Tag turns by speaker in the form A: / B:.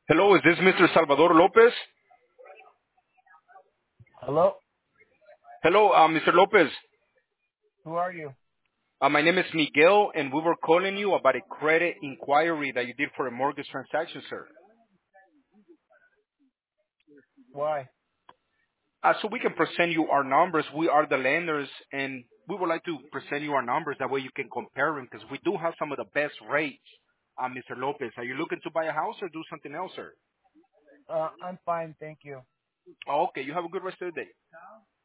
A: Hello, is this Mr. Salvador Lopez?
B: Hello?
A: Hello, Mr. Lopez.
B: Who are you?
A: My name is Miguel, and we were calling you about a credit inquiry that you did for a mortgage transaction, sir.
B: Why?
A: So we can present you our numbers. We are the lenders, and we would like to present you our numbers. That way you can compare them, because we do have some of the best rates, Mr. Lopez. Are you looking to buy a house or do something else, sir?
B: I'm fine, thank you.
A: Oh, okay, you have a good rest of the day.